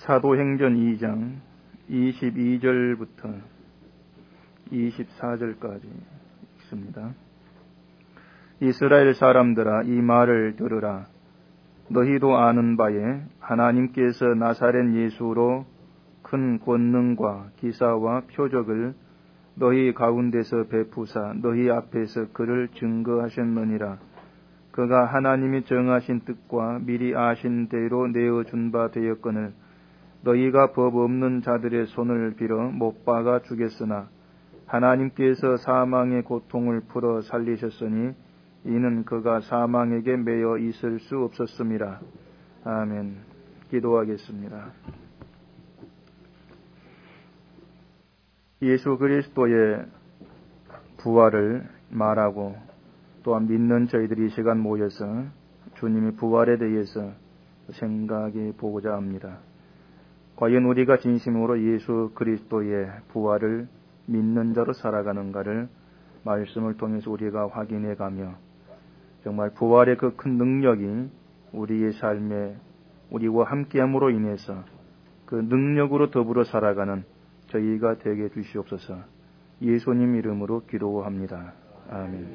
사도행전 2장 22절부터 24절까지 읽습니다. 이스라엘 사람들아, 이 말을 들으라. 너희도 아는 바에 하나님께서 나사렛 예수로 큰 권능과 기사와 표적을 너희 가운데서 베푸사 너희 앞에서 그를 증거하셨느니라. 그가 하나님이 정하신 뜻과 미리 아신 대로 내어준 바 되었거늘 너희가 법 없는 자들의 손을 빌어 못 박아 죽였으나 하나님께서 사망의 고통을 풀어 살리셨으니 이는 그가 사망에게 매여 있을 수 없었음이라. 아멘. 기도하겠습니다. 예수 그리스도의 부활을 말하고 또한 믿는 저희들이 이 시간 모여서 주님의 부활에 대해서 생각해 보고자 합니다. 과연 우리가 진심으로 예수 그리스도의 부활을 믿는 자로 살아가는가를 말씀을 통해서 우리가 확인해 가며 정말 부활의 그 큰 능력이 우리의 삶에 우리와 함께함으로 인해서 그 능력으로 더불어 살아가는 저희가 되게 주시옵소서. 예수님 이름으로 기도합니다. 아멘.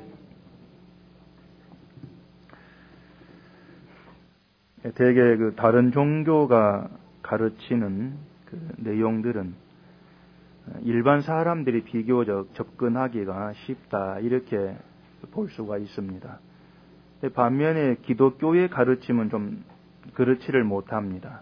대개 그 다른 종교가 가르치는 그 내용들은 일반 사람들이 비교적 접근하기가 쉽다 이렇게 볼 수가 있습니다. 반면에 기독교의 가르침은 좀 그렇지를 못합니다.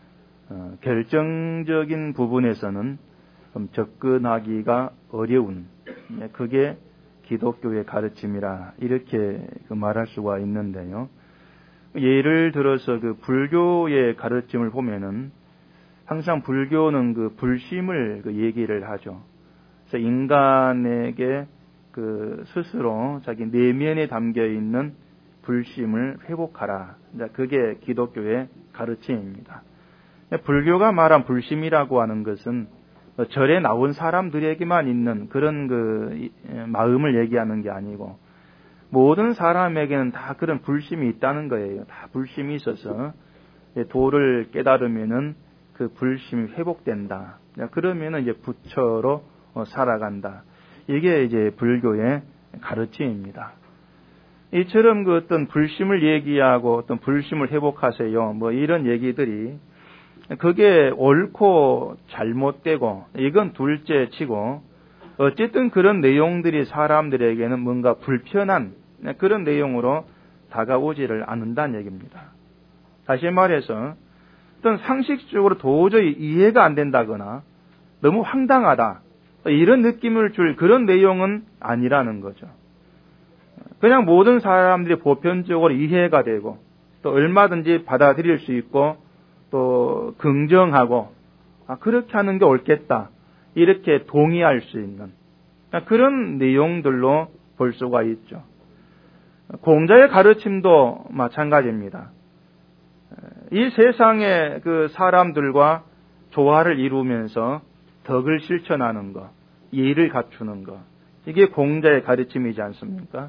결정적인 부분에서는 좀 접근하기가 어려운 그게 기독교의 가르침이라 이렇게 말할 수가 있는데요. 예를 들어서 그 불교의 가르침을 보면은 항상 불교는 그 불심을 그 얘기를 하죠. 그래서 인간에게 그 스스로 자기 내면에 담겨 있는 불심을 회복하라. 그게 기독교의 가르침입니다. 불교가 말한 불심이라고 하는 것은 절에 나온 사람들에게만 있는 그런 그 마음을 얘기하는 게 아니고 모든 사람에게는 다 그런 불심이 있다는 거예요. 다 불심이 있어서 도를 깨달으면은 그 불심이 회복된다. 그러면은 이제 부처로 살아간다. 이게 이제 불교의 가르침입니다. 이처럼 그 어떤 불심을 얘기하고 어떤 불심을 회복하세요. 뭐 이런 얘기들이 그게 옳고 잘못되고 이건 둘째 치고 어쨌든 그런 내용들이 사람들에게는 뭔가 불편한 그런 내용으로 다가오지를 않는다는 얘기입니다. 다시 말해서 어떤 상식적으로 도저히 이해가 안 된다거나 너무 황당하다 이런 느낌을 줄 그런 내용은 아니라는 거죠. 그냥 모든 사람들이 보편적으로 이해가 되고 또 얼마든지 받아들일 수 있고 또 긍정하고 그렇게 하는 게 옳겠다 이렇게 동의할 수 있는 그런 내용들로 볼 수가 있죠. 공자의 가르침도 마찬가지입니다. 이 세상의 그 사람들과 조화를 이루면서 덕을 실천하는 것, 예의를 갖추는 것, 이게 공자의 가르침이지 않습니까?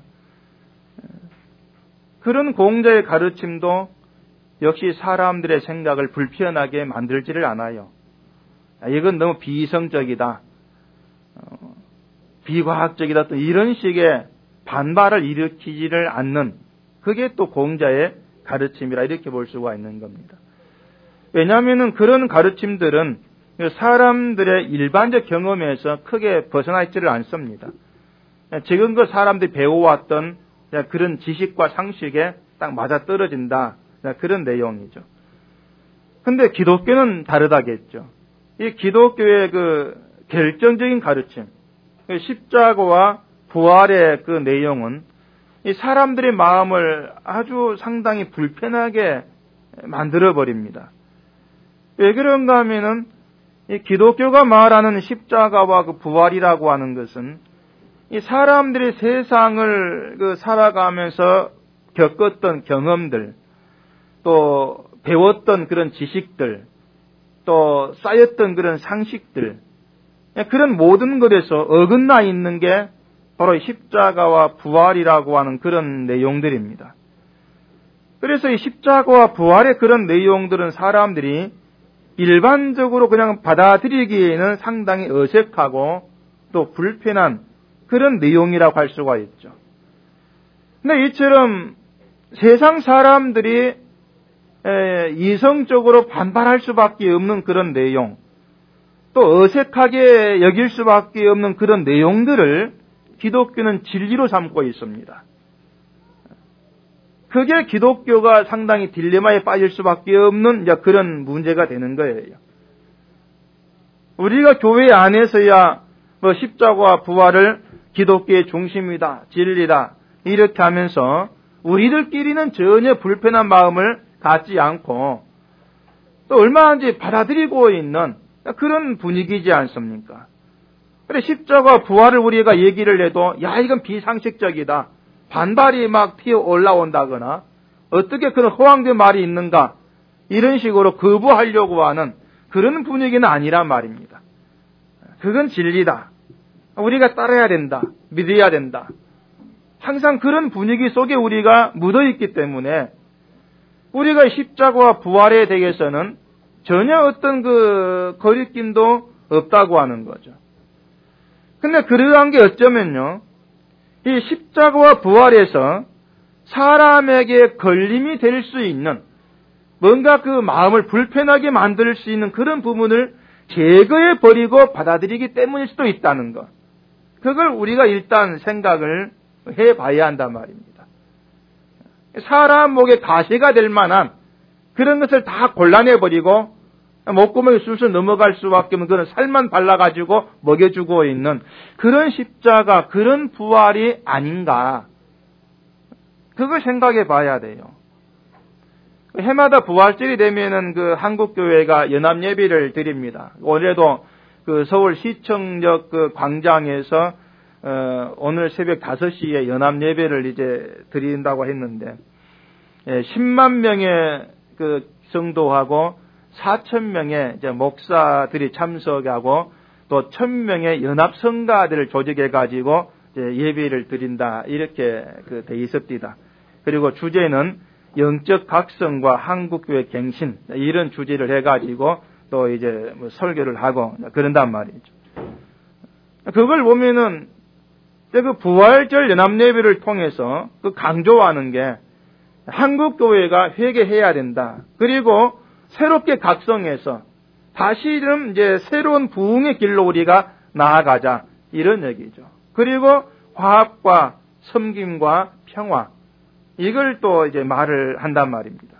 그런 공자의 가르침도 역시 사람들의 생각을 불편하게 만들지를 않아요. 이건 너무 비이성적이다, 비과학적이다, 또 이런 식의 반발을 일으키지를 않는 그게 또 공자의 가르침이라 이렇게 볼 수가 있는 겁니다. 왜냐하면 그런 가르침들은 사람들의 일반적 경험에서 크게 벗어나 있지를 않습니다. 지금껏 사람들이 배워왔던 그런 지식과 상식에 딱 맞아떨어진다 그런 내용이죠. 근데 기독교는 다르다겠죠. 이 기독교의 그 결정적인 가르침, 십자가와 부활의 그 내용은 이 사람들의 마음을 아주 상당히 불편하게 만들어버립니다. 왜 그런가 하면은 이 기독교가 말하는 십자가와 그 부활이라고 하는 것은 이 사람들이 세상을 그 살아가면서 겪었던 경험들, 또 배웠던 그런 지식들, 또 쌓였던 그런 상식들, 그런 모든 것에서 어긋나 있는 게 바로 십자가와 부활이라고 하는 그런 내용들입니다. 그래서 이 십자가와 부활의 그런 내용들은 사람들이 일반적으로 그냥 받아들이기에는 상당히 어색하고 또 불편한 그런 내용이라고 할 수가 있죠. 근데 이처럼 세상 사람들이 이성적으로 반발할 수밖에 없는 그런 내용, 또 어색하게 여길 수밖에 없는 그런 내용들을 기독교는 진리로 삼고 있습니다. 그게 기독교가 상당히 딜레마에 빠질 수밖에 없는 그런 문제가 되는 거예요. 우리가 교회 안에서야 십자가와 부활을 기독교의 중심이다, 진리다 이렇게 하면서 우리들끼리는 전혀 불편한 마음을 갖지 않고 또 얼마든지 받아들이고 있는 그런 분위기지 않습니까? 그래 십자가 부활을 우리가 얘기를 해도 이건 비상식적이다. 반발이 막 튀어 올라온다거나 어떻게 그런 허황된 말이 있는가 이런 식으로 거부하려고 하는 그런 분위기는 아니란 말입니다. 그건 진리다. 우리가 따라야 된다. 믿어야 된다. 항상 그런 분위기 속에 우리가 묻어있기 때문에 우리가 십자가와 부활에 대해서는 전혀 어떤 거리낌도 없다고 하는 거죠. 근데 그러한 게 어쩌면요, 이 십자가와 부활에서 사람에게 걸림이 될 수 있는 뭔가 그 마음을 불편하게 만들 수 있는 그런 부분을 제거해 버리고 받아들이기 때문일 수도 있다는 것. 그걸 우리가 일단 생각을 해봐야 한단 말입니다. 사람 목에 가시가 될 만한 그런 것을 다 골라내버리고 목구멍에 술술 넘어갈 수밖에 없는 그런 살만 발라가지고 먹여주고 있는 그런 십자가, 그런 부활이 아닌가. 그걸 생각해 봐야 돼요. 해마다 부활절이 되면은 한국교회가 연합예배를 드립니다. 올해도 서울시청역 광장에서 오늘 새벽 5시에 연합예배를 이제 드린다고 했는데 10만 명의 성도하고 4,000명의 이제 목사들이 참석하고 또 1,000명의 연합성가들을 조직해가지고 예배를 드린다 이렇게 돼 있습니다. 그리고 주제는 영적 각성과 한국교회 갱신 이런 주제를 해가지고 또 이제 설교를 하고 그런단 말이죠. 그걸 보면은 그 부활절 연합예배를 통해서 강조하는 게 한국교회가 회개해야 된다. 그리고 새롭게 각성해서 다시 이제 새로운 부흥의 길로 우리가 나아가자 이런 얘기죠. 그리고 화합과 섬김과 평화 이걸 또 이제 말을 한단 말입니다.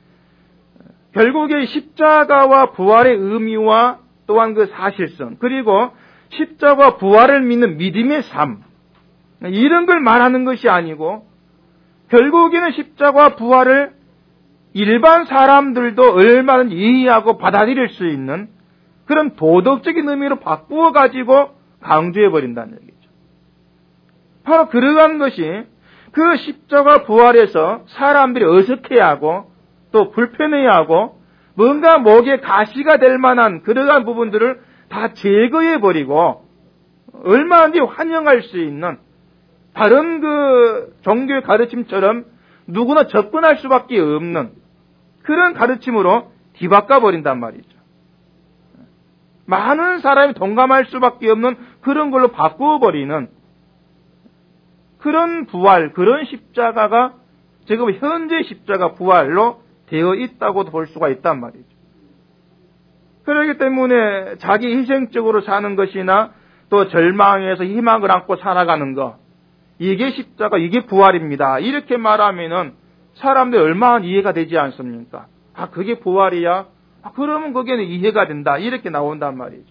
결국에 십자가와 부활의 의미와 또한 그 사실성 그리고 십자가와 부활을 믿는 믿음의 삶 이런 걸 말하는 것이 아니고 결국에는 십자가와 부활을 일반 사람들도 얼마든지 이해하고 받아들일 수 있는 그런 도덕적인 의미로 바꾸어 가지고 강조해 버린다는 얘기죠. 바로 그러한 것이 그 십자가 부활에서 사람들이 어색해하고 또 불편해하고 뭔가 목에 가시가 될 만한 그러한 부분들을 다 제거해 버리고 얼마든지 환영할 수 있는 다른 종교의 가르침처럼 누구나 접근할 수밖에 없는 그런 가르침으로 뒤바꿔 버린단 말이죠. 많은 사람이 동감할 수밖에 없는 그런 걸로 바꾸어 버리는 그런 부활, 그런 십자가가 지금 현재 십자가 부활로 되어 있다고도 볼 수가 있단 말이죠. 그렇기 때문에 자기 희생적으로 사는 것이나 또 절망에서 희망을 안고 살아가는 것 이게 십자가, 이게 부활입니다. 이렇게 말하면은 사람들이 얼마나 이해가 되지 않습니까? 그게 부활이야? 그러면 거기에는 이해가 된다. 이렇게 나온단 말이죠.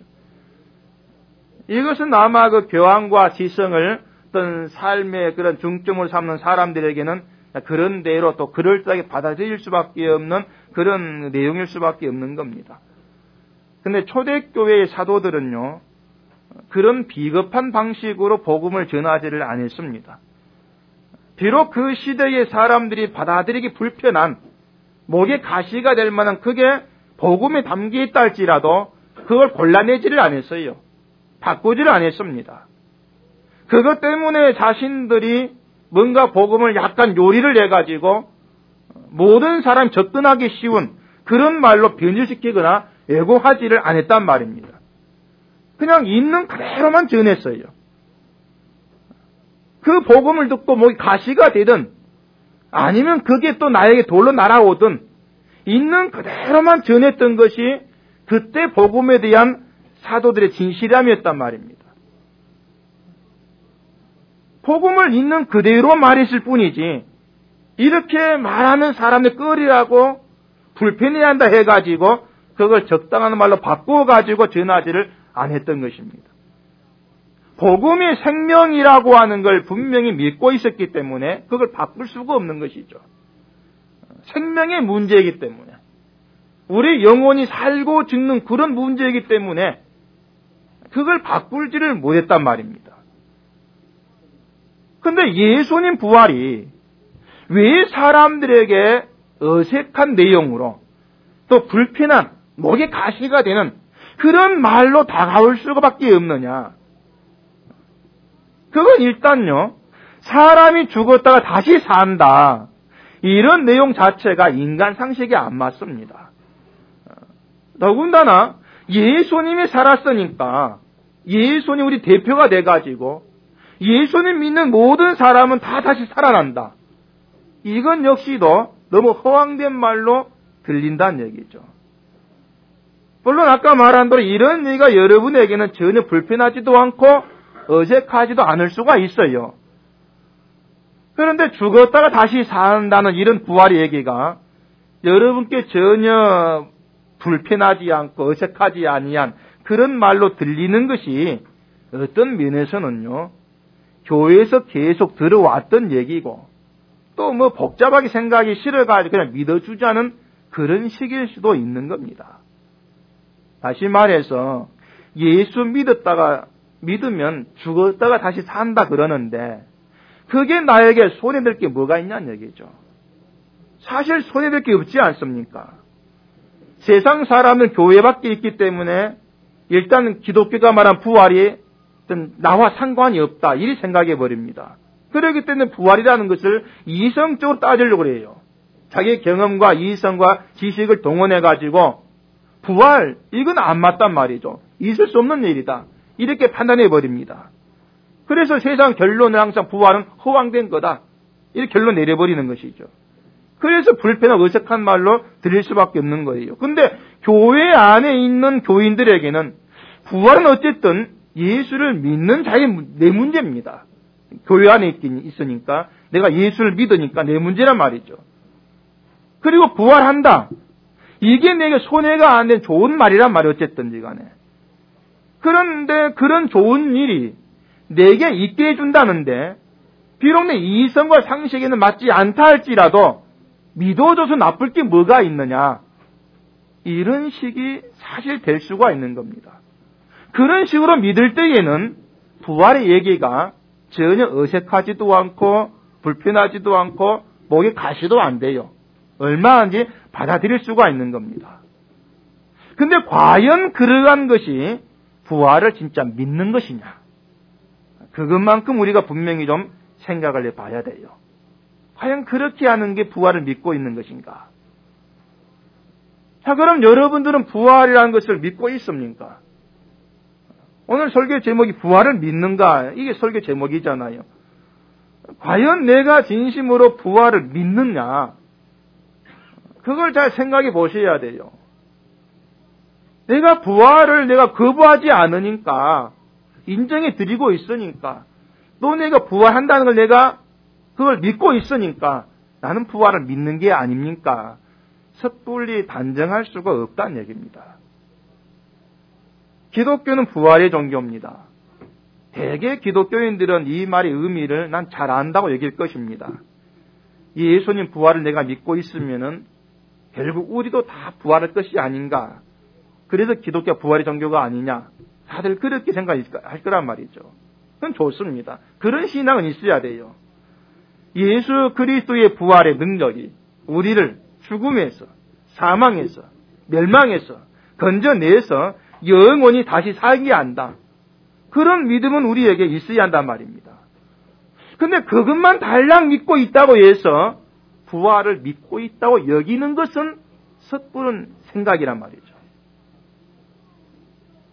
이것은 아마 교황과 지성을 어떤 삶의 그런 중점을 삼는 사람들에게는 그런 대로 또 그럴듯하게 받아들일 수밖에 없는 그런 내용일 수밖에 없는 겁니다. 근데 초대교회의 사도들은요, 그런 비겁한 방식으로 복음을 전하지를 않았습니다. 비록 그 시대의 사람들이 받아들이기 불편한 목에 가시가 될 만한 그게 복음에 담겨 있다 할지라도 그걸 골라내지를 않았어요. 바꾸지를 않았습니다. 그것 때문에 자신들이 뭔가 복음을 약간 요리를 해가지고 모든 사람 접근하기 쉬운 그런 말로 변질시키거나 왜곡하지를 않았단 말입니다. 그냥 있는 그대로만 전했어요. 그 복음을 듣고 목이 가시가 되든 아니면 그게 또 나에게 돌로 날아오든 있는 그대로만 전했던 것이 그때 복음에 대한 사도들의 진실함이었단 말입니다. 복음을 있는 그대로 말했을 뿐이지 이렇게 말하는 사람들 끌이라고 불편해한다 해가지고 그걸 적당한 말로 바꾸어가지고 전하지를 안 했던 것입니다. 복음이 생명이라고 하는 걸 분명히 믿고 있었기 때문에 그걸 바꿀 수가 없는 것이죠. 생명의 문제이기 때문에 우리 영혼이 살고 죽는 그런 문제이기 때문에 그걸 바꿀지를 못했단 말입니다. 그런데 예수님 부활이 왜 사람들에게 어색한 내용으로 또 불편한 목에 가시가 되는 그런 말로 다가올 수밖에 없느냐? 그건 일단요, 사람이 죽었다가 다시 산다. 이런 내용 자체가 인간 상식에 안 맞습니다. 더군다나 예수님이 살았으니까 예수님 우리 대표가 돼가지고 예수님 믿는 모든 사람은 다 다시 살아난다. 이건 역시도 너무 허황된 말로 들린다는 얘기죠. 물론 아까 말한 대로 이런 얘기가 여러분에게는 전혀 불편하지도 않고 어색하지도 않을 수가 있어요. 그런데 죽었다가 다시 산다는 이런 부활의 얘기가 여러분께 전혀 불편하지 않고 어색하지 아니한 그런 말로 들리는 것이 어떤 면에서는요, 교회에서 계속 들어왔던 얘기고 또 뭐 복잡하게 생각이 싫어가지고 그냥 믿어주자는 그런 식일 수도 있는 겁니다. 다시 말해서 예수 믿으면 죽었다가 다시 산다 그러는데 그게 나에게 손해될 게 뭐가 있냐는 얘기죠. 사실 손해될 게 없지 않습니까? 세상 사람은 교회밖에 있기 때문에 일단 기독교가 말한 부활이 나와 상관이 없다 이리 생각해 버립니다. 그렇기 때문에 부활이라는 것을 이성적으로 따지려고 해요. 자기 경험과 이성과 지식을 동원해가지고 부활 이건 안 맞단 말이죠. 있을 수 없는 일이다. 이렇게 판단해 버립니다. 그래서 세상 결론은 항상 부활은 허황된 거다. 이렇게 결론 내려버리는 것이죠. 그래서 불편하고 어색한 말로 들릴 수밖에 없는 거예요. 근데 교회 안에 있는 교인들에게는 부활은 어쨌든 예수를 믿는 내 문제입니다. 교회 안에 있으니까 내가 예수를 믿으니까 내 문제란 말이죠. 그리고 부활한다. 이게 내게 손해가 안 된 좋은 말이란 말이 어쨌든지 간에. 그런데 그런 좋은 일이 내게 있게 해준다는데 비록 내 이성과 상식에는 맞지 않다 할지라도 믿어줘서 나쁠 게 뭐가 있느냐. 이런 식이 사실 될 수가 있는 겁니다. 그런 식으로 믿을 때에는 부활의 얘기가 전혀 어색하지도 않고 불편하지도 않고 목에 가시도 안 돼요. 얼마든지 받아들일 수가 있는 겁니다. 근데 과연 그러한 것이 부활을 진짜 믿는 것이냐? 그것만큼 우리가 분명히 좀 생각을 해봐야 돼요. 과연 그렇게 하는 게 부활을 믿고 있는 것인가? 자, 그럼 여러분들은 부활이라는 것을 믿고 있습니까? 오늘 설교 제목이 부활을 믿는가? 이게 설교 제목이잖아요. 과연 내가 진심으로 부활을 믿느냐? 그걸 잘 생각해 보셔야 돼요. 내가 부활을 내가 거부하지 않으니까, 인정해 드리고 있으니까, 또 내가 부활한다는 걸 내가 그걸 믿고 있으니까, 나는 부활을 믿는 게 아닙니까? 섣불리 단정할 수가 없다는 얘기입니다. 기독교는 부활의 종교입니다. 대개 기독교인들은 이 말의 의미를 난 잘 안다고 얘기할 것입니다. 예수님 부활을 내가 믿고 있으면은 결국 우리도 다 부활할 것이 아닌가. 그래서 기독교 부활의 종교가 아니냐. 다들 그렇게 생각할 거란 말이죠. 그건 좋습니다. 그런 신앙은 있어야 돼요. 예수 그리스도의 부활의 능력이 우리를 죽음에서, 사망에서, 멸망에서 건져내서 영원히 다시 살게 한다. 그런 믿음은 우리에게 있어야 한단 말입니다. 근데 그것만 달랑 믿고 있다고 해서 부활을 믿고 있다고 여기는 것은 섣부른 생각이란 말이죠.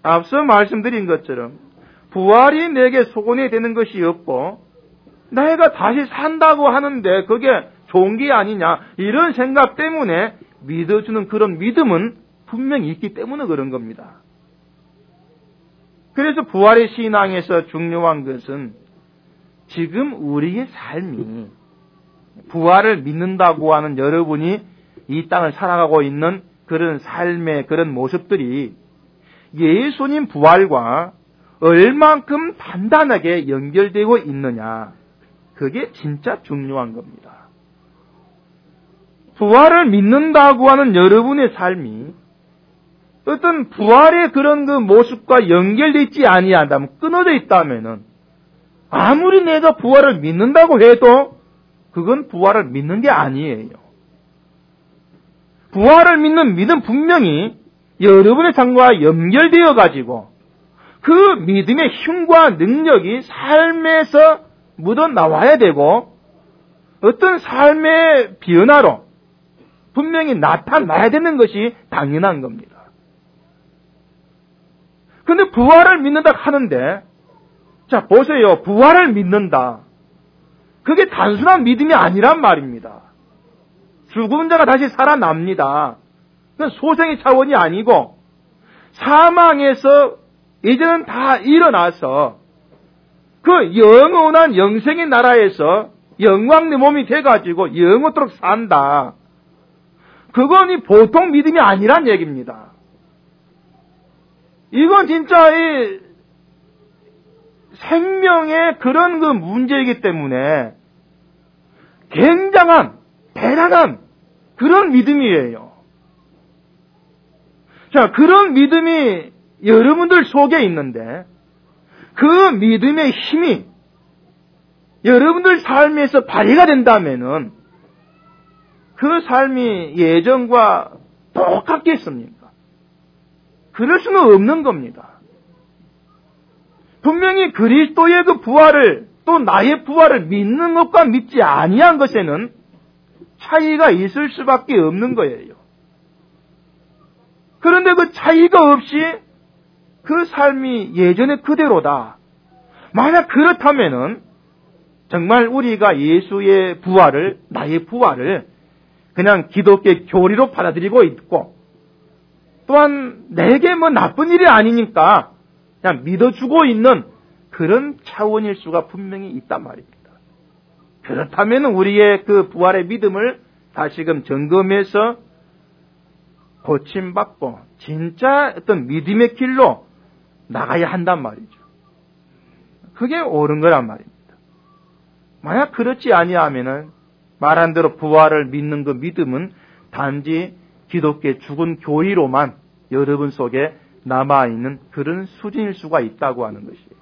앞서 말씀드린 것처럼 부활이 내게 소원이 되는 것이 없고 내가 다시 산다고 하는데 그게 좋은 게 아니냐 이런 생각 때문에 믿어주는 그런 믿음은 분명히 있기 때문에 그런 겁니다. 그래서 부활의 신앙에서 중요한 것은 지금 우리의 삶이 부활을 믿는다고 하는 여러분이 이 땅을 살아가고 있는 그런 삶의 그런 모습들이 예수님 부활과 얼만큼 단단하게 연결되고 있느냐 그게 진짜 중요한 겁니다. 부활을 믿는다고 하는 여러분의 삶이 어떤 부활의 그런 그 모습과 연결되어 있지 아니한다면 끊어져 있다면은 아무리 내가 부활을 믿는다고 해도 그건 부활을 믿는 게 아니에요. 부활을 믿는 믿음 분명히 여러분의 삶과 연결되어 가지고 그 믿음의 힘과 능력이 삶에서 묻어 나와야 되고 어떤 삶의 변화로 분명히 나타나야 되는 것이 당연한 겁니다. 근데 부활을 믿는다 하는데, 자, 보세요. 부활을 믿는다. 그게 단순한 믿음이 아니란 말입니다. 죽은 자가 다시 살아납니다. 그건 소생의 차원이 아니고, 사망에서 이제는 다 일어나서, 그 영원한 영생의 나라에서 영광의 몸이 돼가지고 영원토록 산다. 그건 이 보통 믿음이 아니란 얘기입니다. 이건 진짜 이 생명의 그런 그 문제이기 때문에 굉장한, 대단한 그런 믿음이에요. 자, 그런 믿음이 여러분들 속에 있는데 그 믿음의 힘이 여러분들 삶에서 발휘가 된다면은 그 삶이 예전과 똑같겠습니까? 그럴 수는 없는 겁니다. 분명히 그리스도의 그 부활을 또 나의 부활을 믿는 것과 믿지 아니한 것에는 차이가 있을 수밖에 없는 거예요. 그런데 그 차이가 없이 그 삶이 예전에 그대로다. 만약 그렇다면은 정말 우리가 예수의 부활을, 나의 부활을 그냥 기독교의 교리로 받아들이고 있고 또한 내게 뭐 나쁜 일이 아니니까 그냥 믿어주고 있는 그런 차원일 수가 분명히 있단 말입니다. 그렇다면 우리의 그 부활의 믿음을 다시금 점검해서 고침받고 진짜 어떤 믿음의 길로 나가야 한단 말이죠. 그게 옳은 거란 말입니다. 만약 그렇지 아니하면은 말한 대로 부활을 믿는 그 믿음은 단지 기독교의 죽은 교리로만 여러분 속에 남아있는 그런 수준일 수가 있다고 하는 것이에요.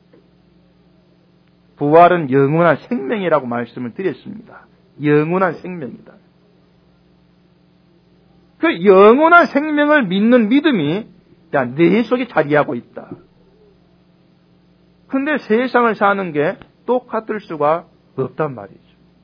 부활은 영원한 생명이라고 말씀을 드렸습니다. 영원한 생명이다. 그 영원한 생명을 믿는 믿음이 내 속에 자리하고 있다. 근데 세상을 사는 게 똑같을 수가 없단 말이죠.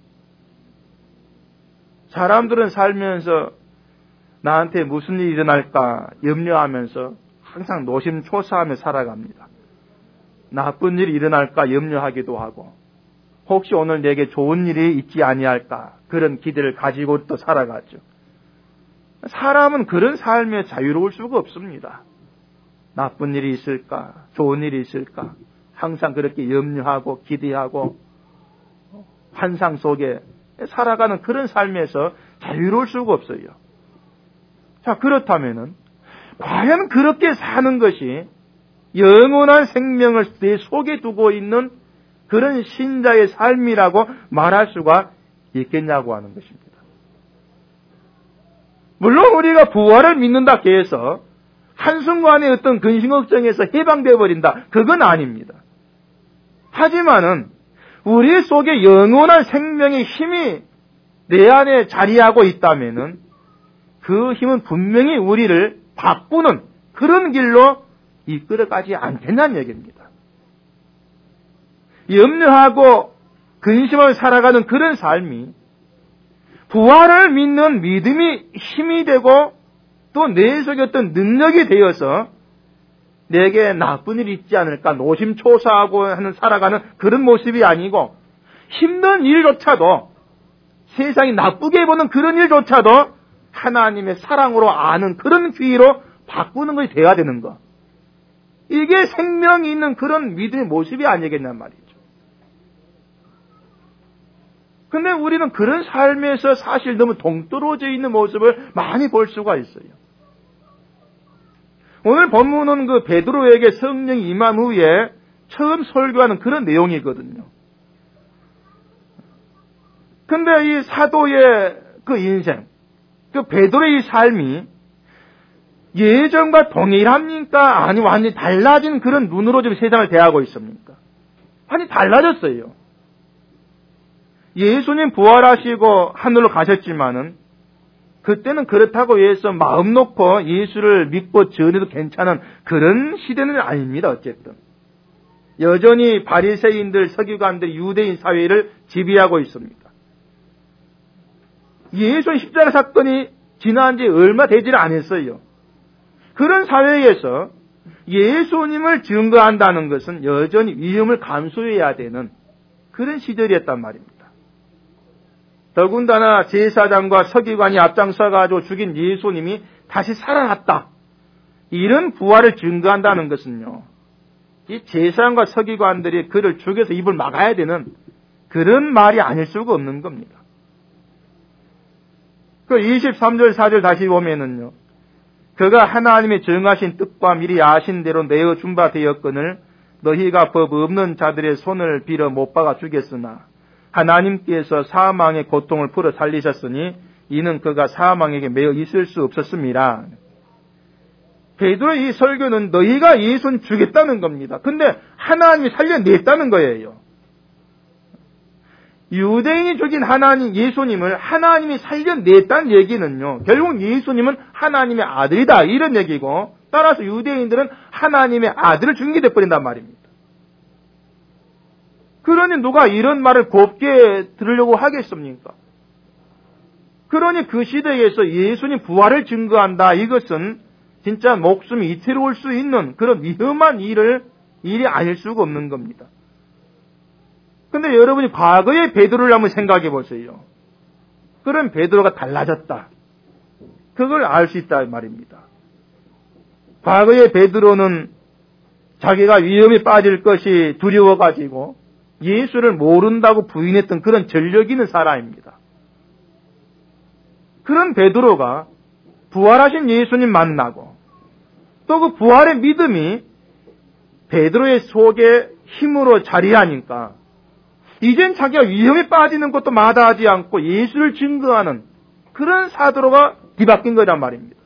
사람들은 살면서 나한테 무슨 일이 일어날까 염려하면서 항상 노심초사하며 살아갑니다. 나쁜 일이 일어날까 염려하기도 하고 혹시 오늘 내게 좋은 일이 있지 아니할까 그런 기대를 가지고 또 살아가죠. 사람은 그런 삶에 자유로울 수가 없습니다. 나쁜 일이 있을까 좋은 일이 있을까 항상 그렇게 염려하고 기대하고 환상 속에 살아가는 그런 삶에서 자유로울 수가 없어요. 자, 그렇다면은 과연 그렇게 사는 것이 영원한 생명을 내 속에 두고 있는 그런 신자의 삶이라고 말할 수가 있겠냐고 하는 것입니다. 물론 우리가 부활을 믿는다 해서 한순간에 어떤 근심 걱정에서 해방되어 버린다. 그건 아닙니다. 하지만은 우리 속에 영원한 생명의 힘이 내 안에 자리하고 있다면은 그 힘은 분명히 우리를 바꾸는 그런 길로 이끌어가지 않겠냐는 얘기입니다. 염려하고 근심하며 살아가는 그런 삶이 부활을 믿는 믿음이 힘이 되고 또 내 속에 어떤 능력이 되어서 내게 나쁜 일이 있지 않을까 노심초사하고 하는 살아가는 그런 모습이 아니고 힘든 일조차도 세상이 나쁘게 보는 그런 일조차도 하나님의 사랑으로 아는 그런 귀로 바꾸는 것이 돼야 되는 것. 이게 생명이 있는 그런 믿음의 모습이 아니겠냔 말이죠. 근데 우리는 그런 삶에서 사실 너무 동떨어져 있는 모습을 많이 볼 수가 있어요. 오늘 본문은 그 베드로에게 성령이 임한 후에 처음 설교하는 그런 내용이거든요. 근데 이 사도의 그 인생, 그 베드로의 삶이 예전과 동일합니까? 아니 완전히 달라진 그런 눈으로 좀 세상을 대하고 있습니까? 완전히 달라졌어요. 예수님 부활하시고 하늘로 가셨지만은 그때는 그렇다고 해서 마음 놓고 예수를 믿고 전해도 괜찮은 그런 시대는 아닙니다. 어쨌든 여전히 바리새인들, 서기관들, 유대인 사회를 지배하고 있습니다. 예수 십자가 사건이 지난 지 얼마 되지를 않았어요. 그런 사회에서 예수님을 증거한다는 것은 여전히 위험을 감수해야 되는 그런 시절이었단 말입니다. 더군다나 제사장과 서기관이 앞장서가지고 죽인 예수님이 다시 살아났다. 이런 부활을 증거한다는 것은요, 이 제사장과 서기관들이 그를 죽여서 입을 막아야 되는 그런 말이 아닐 수가 없는 겁니다. 그 23절 4절 다시 보면은요, 그가 하나님의 정하신 뜻과 미리 아신 대로 내어 준 바 되었거늘 너희가 법 없는 자들의 손을 빌어 못 박아 죽였으나 하나님께서 사망의 고통을 풀어 살리셨으니 이는 그가 사망에게 매어 있을 수 없었습니다. 베드로의 이 설교는 너희가 예수는 죽였다는 겁니다. 근데 하나님이 살려냈다는 거예요. 유대인이 죽인 하나님 예수님을 하나님이 살려냈다는 얘기는요, 결국 예수님은 하나님의 아들이다 이런 얘기고, 따라서 유대인들은 하나님의 아들을 죽이게 돼버린단 말입니다. 그러니 누가 이런 말을 곱게 들으려고 하겠습니까? 그러니 그 시대에서 예수님 부활을 증거한다, 이것은 진짜 목숨이 이태로울 수 있는 그런 위험한 일이 아닐 수가 없는 겁니다. 근데 여러분이 과거의 베드로를 한번 생각해 보세요. 그럼 베드로가 달라졌다. 그걸 알 수 있다 말입니다. 과거의 베드로는 자기가 위험에 빠질 것이 두려워가지고 예수를 모른다고 부인했던 그런 전력 있는 사람입니다. 그런 베드로가 부활하신 예수님 만나고 또 그 부활의 믿음이 베드로의 속에 힘으로 자리하니까 이젠 자기가 위험에 빠지는 것도 마다하지 않고 예수를 증거하는 그런 사도가 뒤바뀐 거란 말입니다.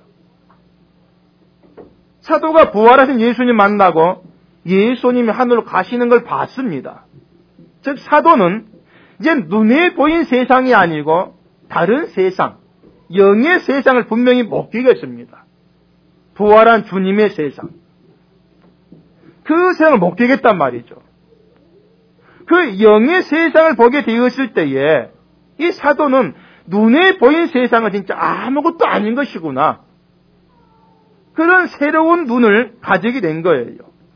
사도가 부활하신 예수님 만나고 예수님이 하늘로 가시는 걸 봤습니다. 즉 사도는 이제 눈에 보인 세상이 아니고 다른 세상, 영의 세상을 분명히 목격했습니다. 부활한 주님의 세상. 그 세상을 목격했단 말이죠. 그 영의 세상을 보게 되었을 때에 이 사도는 눈에 보인 세상은 진짜 아무것도 아닌 것이구나. 그런 새로운 눈을 가지게 된 거예요.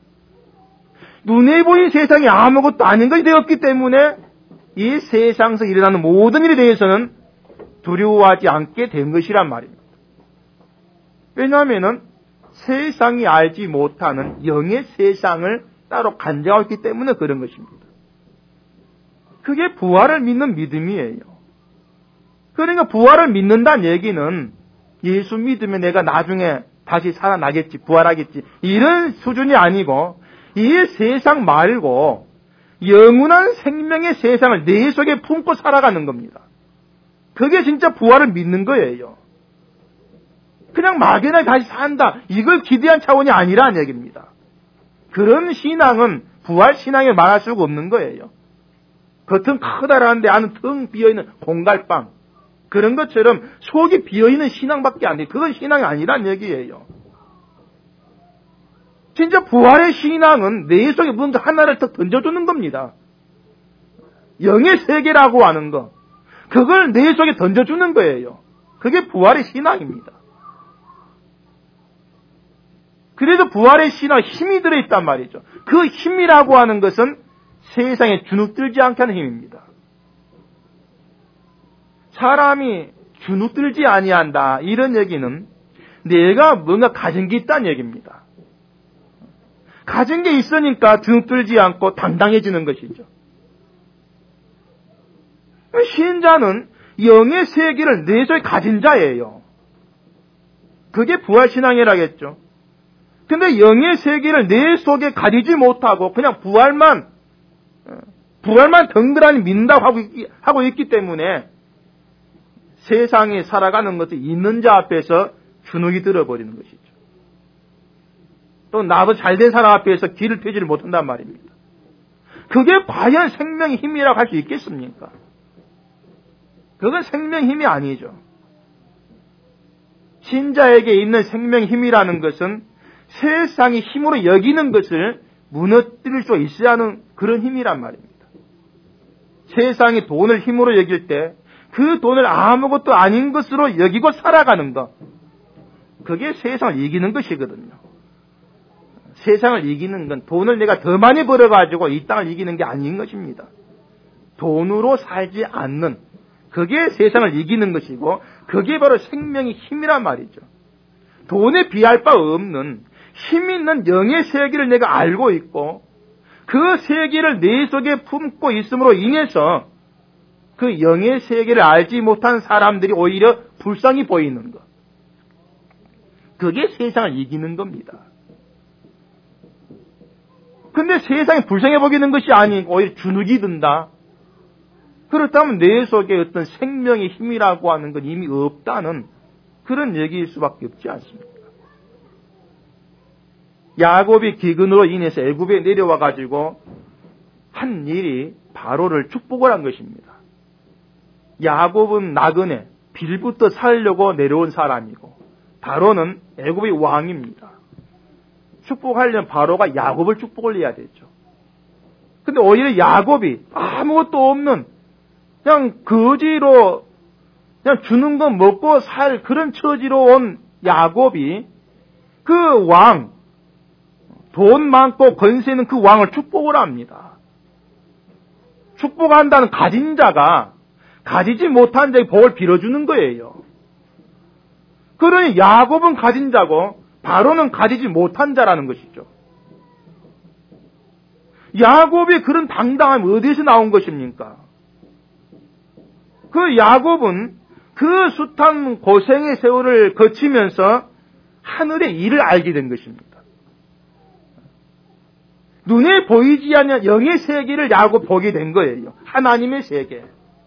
눈에 보인 세상이 아무것도 아닌 것이 되었기 때문에 이 세상에서 일어나는 모든 일에 대해서는 두려워하지 않게 된 것이란 말입니다. 왜냐하면 세상이 알지 못하는 영의 세상을 따로 간직하고 있기 때문에 그런 것입니다. 그게 부활을 믿는 믿음이에요. 그러니까 부활을 믿는다는 얘기는 예수 믿으면 내가 나중에 다시 살아나겠지, 부활하겠지, 이런 수준이 아니고 이 세상 말고 영원한 생명의 세상을 내 속에 품고 살아가는 겁니다. 그게 진짜 부활을 믿는 거예요. 그냥 막연하게 다시 산다, 이걸 기대한 차원이 아니라는 얘기입니다. 그런 신앙은 부활 신앙에 말할 수가 없는 거예요. 겉은 커다란데 안은 텅 비어있는 공갈빵, 그런 것처럼 속이 비어있는 신앙밖에 안 돼요. 그건 신앙이 아니란 얘기예요. 진짜 부활의 신앙은 내 속에 뭔가 하나를 더 던져주는 겁니다. 영의 세계라고 하는 거, 그걸 내 속에 던져주는 거예요. 그게 부활의 신앙입니다. 그래서 부활의 신앙 힘이 들어있단 말이죠. 그 힘이라고 하는 것은 세상에 주눅들지 않게 하는 힘입니다. 사람이 주눅들지 아니한다, 이런 얘기는 내가 뭔가 가진 게 있다는 얘기입니다. 가진 게 있으니까 주눅들지 않고 당당해지는 것이죠. 신자는 영의 세계를 내 속에 가진 자예요. 그게 부활신앙이라겠죠. 근데 영의 세계를 내 속에 가지지 못하고 그냥 부활만 덩그러니 믿는다고 하고 있기 때문에 세상에 살아가는 것이 있는 자 앞에서 주눅이 들어버리는 것이죠. 또 나도 잘된 사람 앞에서 길을 펴지를 못한단 말입니다. 그게 과연 생명의 힘이라고 할 수 있겠습니까? 그건 생명의 힘이 아니죠. 신자에게 있는 생명의 힘이라는 것은 세상의 힘으로 여기는 것을 무너뜨릴 수 있어야 하는 그런 힘이란 말입니다. 세상이 돈을 힘으로 여길 때 그 돈을 아무것도 아닌 것으로 여기고 살아가는 것, 그게 세상을 이기는 것이거든요. 세상을 이기는 건 돈을 내가 더 많이 벌어가지고 이 땅을 이기는 게 아닌 것입니다. 돈으로 살지 않는, 그게 세상을 이기는 것이고 그게 바로 생명의 힘이란 말이죠. 돈에 비할 바 없는 힘 있는 영의 세계를 내가 알고 있고 그 세계를 내 속에 품고 있음으로 인해서 그 영의 세계를 알지 못한 사람들이 오히려 불쌍히 보이는 것, 그게 세상을 이기는 겁니다. 근데 세상이 불쌍해 보이는 것이 아니고 오히려 주눅이 든다. 그렇다면 내 속에 어떤 생명의 힘이라고 하는 건 이미 없다는 그런 얘기일 수밖에 없지 않습니까? 야곱이 기근으로 인해서 애굽에 내려와 가지고 한 일이 바로를 축복을 한 것입니다. 야곱은 나그네, 빌부터 살려고 내려온 사람이고 바로는 애굽의 왕입니다. 축복하려면 바로가 야곱을 축복을 해야 되죠. 근데 오히려 야곱이 아무것도 없는 그냥 거지로 그냥 주는 거 먹고 살 그런 처지로 온 야곱이 그 왕, 돈 많고 권세 있는 그 왕을 축복을 합니다. 축복한다는 가진 자가 가지지 못한 자의 복을 빌어주는 거예요. 그러니 야곱은 가진 자고 바로는 가지지 못한 자라는 것이죠. 야곱의 그런 당당함이 어디서 나온 것입니까? 그 야곱은 그 숱한 고생의 세월을 거치면서 하늘의 일을 알게 된 것입니다. 눈에 보이지 않는 영의 세계를 야곱 보게 된 거예요. 하나님의 세계.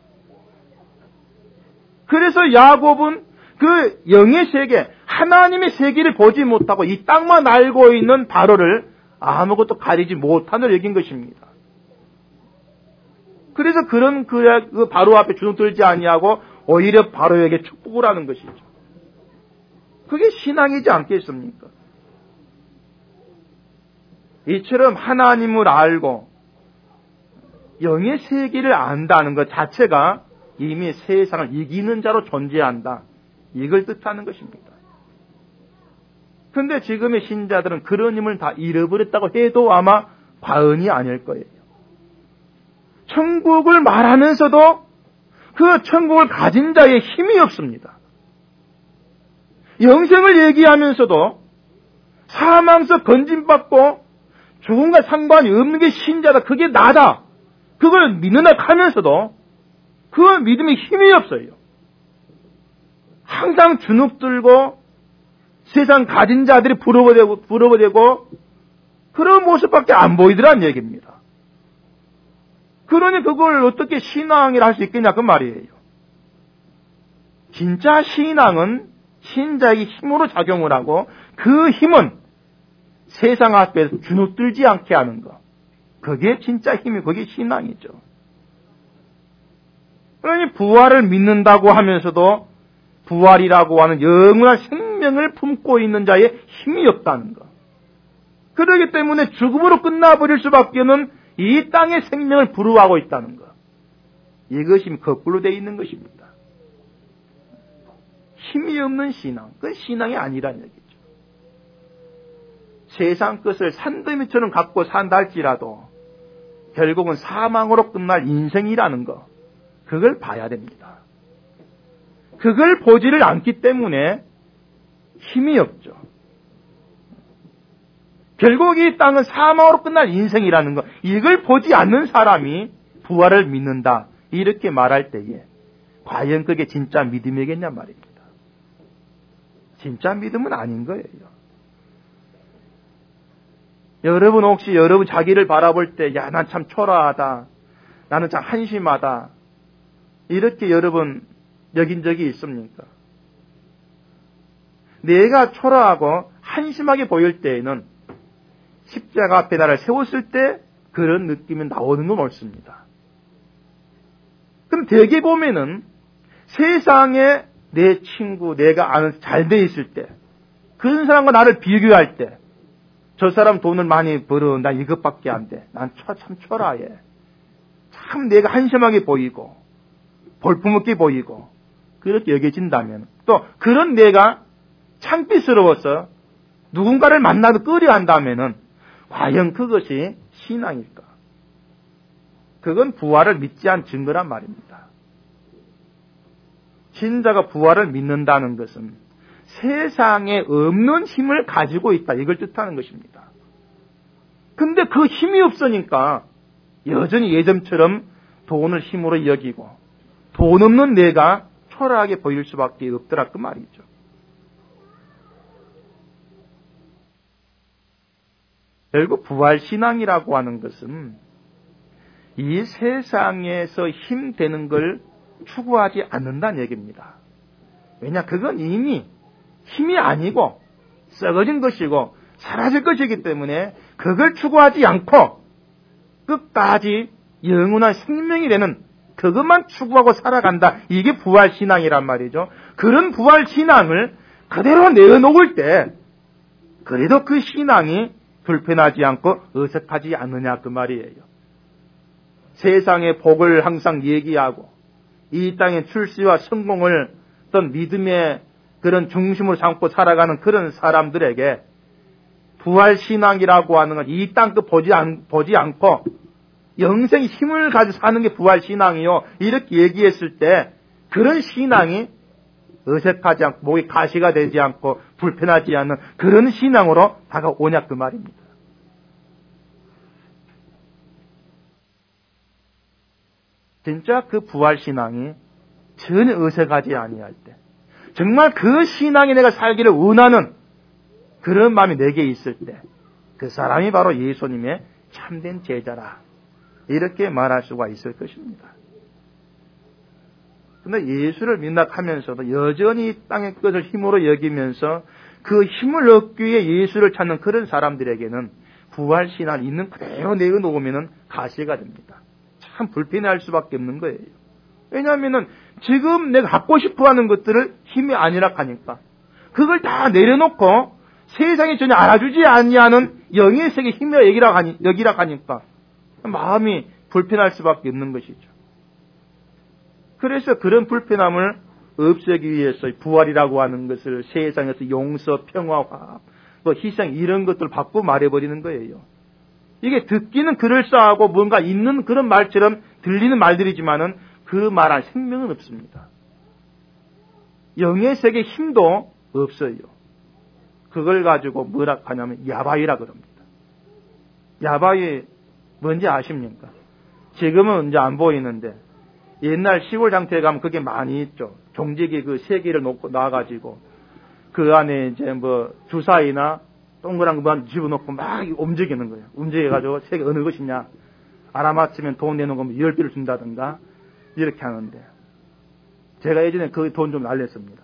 그래서 야곱은 그 영의 세계, 하나님의 세계를 보지 못하고 이 땅만 알고 있는 바로를 아무것도 가리지 못한으로 여긴 것입니다. 그래서 그런 그 바로 앞에 주눅들지 아니하고 오히려 바로에게 축복을 하는 것이죠. 그게 신앙이지 않겠습니까? 이처럼 하나님을 알고 영의 세계를 안다는 것 자체가 이미 세상을 이기는 자로 존재한다, 이걸 뜻하는 것입니다. 그런데 지금의 신자들은 그런 힘을 다 잃어버렸다고 해도 아마 과언이 아닐 거예요. 천국을 말하면서도 그 천국을 가진 자의 힘이 없습니다. 영생을 얘기하면서도 사망에서 건진받고 죽음과 상관이 없는 게 신자다, 그게 나다, 그걸 믿는다 하면서도 그 믿음에 힘이 없어요. 항상 주눅들고 세상 가진 자들이 부러워대고 그런 모습밖에 안 보이더란 얘기입니다. 그러니 그걸 어떻게 신앙이라 할 수 있겠냐 그 말이에요. 진짜 신앙은 신자에게 힘으로 작용을 하고 그 힘은 세상 앞에서 주눅들지 않게 하는 것, 그게 진짜 힘이, 그게 신앙이죠. 그러니 부활을 믿는다고 하면서도 부활이라고 하는 영원한 생명을 품고 있는 자의 힘이 없다는 것, 그렇기 때문에 죽음으로 끝나버릴 수밖에 없는 이 땅의 생명을 부러워하고 있다는 것, 이것이 거꾸로 되어 있는 것입니다. 힘이 없는 신앙, 그건 신앙이 아니라는 얘기죠. 세상 것을 산더미처럼 갖고 산다 할지라도 결국은 사망으로 끝날 인생이라는 거, 그걸 봐야 됩니다. 그걸 보지를 않기 때문에 힘이 없죠. 결국 이 땅은 사망으로 끝날 인생이라는 거, 이걸 보지 않는 사람이 부활을 믿는다, 이렇게 말할 때에 과연 그게 진짜 믿음이겠냐 말입니다. 진짜 믿음은 아닌 거예요. 여러분 혹시 여러분 자기를 바라볼 때, 야, 난 참 초라하다, 나는 참 한심하다, 이렇게 여러분 여긴 적이 있습니까? 내가 초라하고 한심하게 보일 때에는 십자가 앞에 나를 세웠을 때 그런 느낌이 나오는 건 옳습니다. 그럼 대개 보면은 세상에 내 친구, 내가 아는 잘 돼 있을 때, 그런 사람과 나를 비교할 때, 저 사람 돈을 많이 벌어, 나 이것밖에 안 돼, 난 참 초라해, 참 내가 한심하게 보이고 볼품없게 보이고 그렇게 여겨진다면, 또 그런 내가 창피스러워서 누군가를 만나도 꺼려한다면은 과연 그것이 신앙일까? 그건 부활을 믿지 않은 증거란 말입니다. 신자가 부활을 믿는다는 것은 세상에 없는 힘을 가지고 있다, 이걸 뜻하는 것입니다. 근데 그 힘이 없으니까 여전히 예전처럼 돈을 힘으로 여기고 돈 없는 내가 초라하게 보일 수밖에 없더라, 그 말이죠. 결국 부활신앙이라고 하는 것은 이 세상에서 힘되는 걸 추구하지 않는다는 얘기입니다. 왜냐, 그건 이미 힘이 아니고 썩어진 것이고 사라질 것이기 때문에 그걸 추구하지 않고 끝까지 영원한 생명이 되는 그것만 추구하고 살아간다, 이게 부활신앙이란 말이죠. 그런 부활신앙을 그대로 내어놓을 때 그래도 그 신앙이 불편하지 않고 어색하지 않느냐, 그 말이에요. 세상의 복을 항상 얘기하고 이 땅의 출세와 성공을 어떤 믿음의 그런 중심으로 삼고 살아가는 그런 사람들에게 부활신앙이라고 하는 건 이 땅 거 보지 않고 영생의 힘을 가지고 사는 게 부활신앙이요, 이렇게 얘기했을 때 그런 신앙이 어색하지 않고 목이 가시가 되지 않고 불편하지 않는 그런 신앙으로 다가오냐, 그 말입니다. 진짜 그 부활신앙이 전혀 어색하지 아니할 때, 정말 그 신앙이 내가 살기를 원하는 그런 마음이 내게 있을 때, 그 사람이 바로 예수님의 참된 제자라, 이렇게 말할 수가 있을 것입니다. 그런데 예수를 믿락하면서도 여전히 땅의 것을 힘으로 여기면서 그 힘을 얻기 위해 예수를 찾는 그런 사람들에게는 부활신앙 있는 그대로 내어놓으면 가시가 됩니다. 참 불편해할 수밖에 없는 거예요. 왜냐하면 지금 내가 갖고 싶어하는 것들을 힘이 아니라 하니까 그걸 다 내려놓고 세상이 전혀 알아주지 아니하는 영의 세계 힘이라 여기라 하니까 마음이 불편할 수밖에 없는 것이죠. 그래서 그런 불편함을 없애기 위해서 부활이라고 하는 것을 세상에서 용서, 평화, 화합, 또 희생, 이런 것들을 바꾸고 말해버리는 거예요. 이게 듣기는 그럴싸하고 뭔가 있는 그런 말처럼 들리는 말들이지만은 그 말할 생명은 없습니다. 영의 세계 힘도 없어요. 그걸 가지고 뭐라 하냐면 야바이라 그럽니다. 야바이 뭔지 아십니까? 지금은 이제 안 보이는데 옛날 시골 장터에 가면 그게 많이 있죠. 종지기 그 세 개를 놓고 놔가지고 그 안에 이제 뭐 주사위나 동그란 것만 집어넣고 막 움직이는 거예요. 움직여가지고 세 개 어느 것이냐 알아맞히면 돈 내는 거면 10배를 준다든가 이렇게 하는데, 제가 예전에 그 돈 좀 날렸습니다.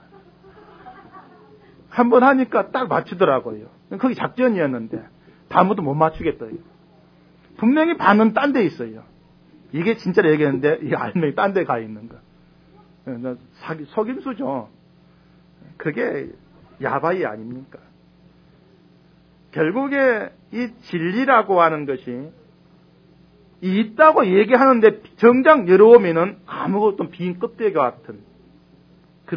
한 번 하니까 딱 맞추더라고요. 그게 작전이었는데 다음부터 못 맞추겠더라고요. 분명히 반은 딴 데 있어요. 이게 진짜로 얘기했는데 이 알맹이 딴 데 가 있는 거. 속임수죠. 그게 야바이 아닙니까? 결국에 이 진리라고 하는 것이 있다고 얘기하는데 정작 열어오면은 아무것도 빈 껍데기 같은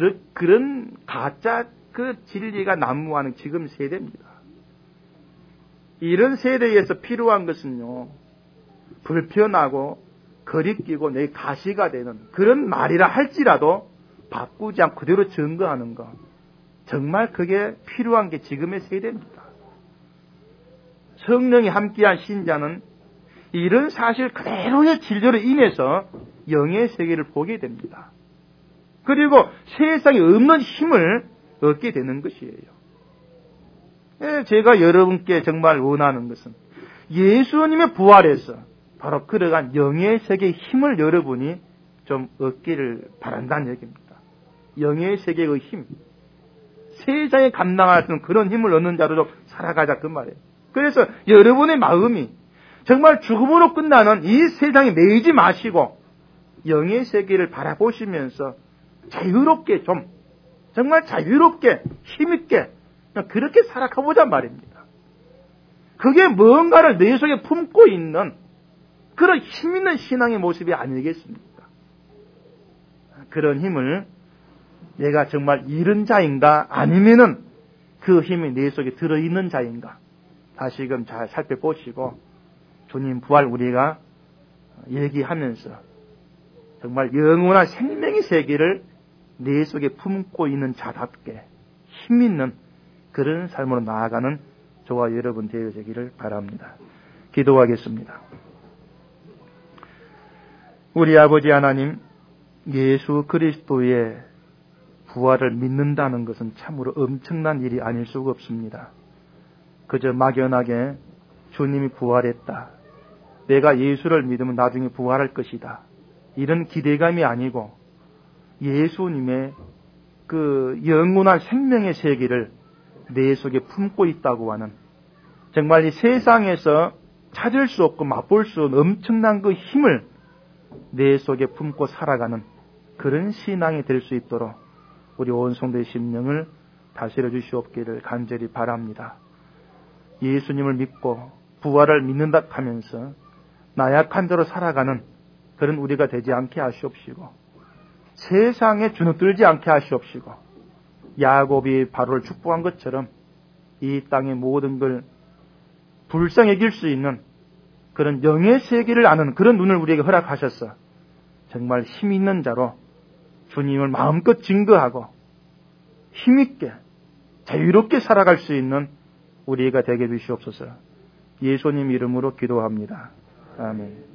그런 가짜 그 진리가 난무하는 지금 세대입니다. 이런 세대에서 필요한 것은요, 불편하고 거리끼고 내 가시가 되는 그런 말이라 할지라도 바꾸지 않고 그대로 증거하는 것. 정말 그게 필요한 게 지금의 세대입니다. 성령이 함께한 신자는 이런 사실 그대로의 진료로 인해서 영의 세계를 보게 됩니다. 그리고 세상에 없는 힘을 얻게 되는 것이에요. 제가 여러분께 정말 원하는 것은 예수님의 부활에서 바로 그러한 영의 세계의 힘을 여러분이 좀 얻기를 바란다는 얘기입니다. 영의 세계의 힘. 세상에 감당할 수 있는 그런 힘을 얻는 자로 좀 살아가자 그 말이에요. 그래서 여러분의 마음이 정말 죽음으로 끝나는 이 세상에 매이지 마시고 영의 세계를 바라보시면서 자유롭게 좀 정말 자유롭게 힘있게 그렇게 살아가보자 말입니다. 그게 뭔가를 내 속에 품고 있는 그런 힘있는 신앙의 모습이 아니겠습니까? 그런 힘을 내가 정말 잃은 자인가 아니면은 그 힘이 내 속에 들어있는 자인가 다시금 잘 살펴보시고 주님 부활 우리가 얘기하면서 정말 영원한 생명의 세계를 내 속에 품고 있는 자답게 힘있는 그런 삶으로 나아가는 저와 여러분 되어지기를 바랍니다. 기도하겠습니다. 우리 아버지 하나님, 예수 그리스도의 부활을 믿는다는 것은 참으로 엄청난 일이 아닐 수가 없습니다. 그저 막연하게 주님이 부활했다. 내가 예수를 믿으면 나중에 부활할 것이다. 이런 기대감이 아니고 예수님의 그 영원한 생명의 세계를 내 속에 품고 있다고 하는 정말 이 세상에서 찾을 수 없고 맛볼 수 없는 엄청난 그 힘을 내 속에 품고 살아가는 그런 신앙이 될 수 있도록 우리 온 성도의 심령을 다스려 주시옵기를 간절히 바랍니다. 예수님을 믿고 부활을 믿는다 하면서 나약한 대로 살아가는 그런 우리가 되지 않게 하시옵시고 세상에 주눅들지 않게 하시옵시고 야곱이 바로를 축복한 것처럼 이 땅의 모든 걸 불쌍히 여길 수 있는 그런 영의 세계를 아는 그런 눈을 우리에게 허락하셔서 정말 힘 있는 자로 주님을 마음껏 증거하고 힘있게 자유롭게 살아갈 수 있는 우리가 되게 해주시옵소서. 예수님 이름으로 기도합니다. 아멘.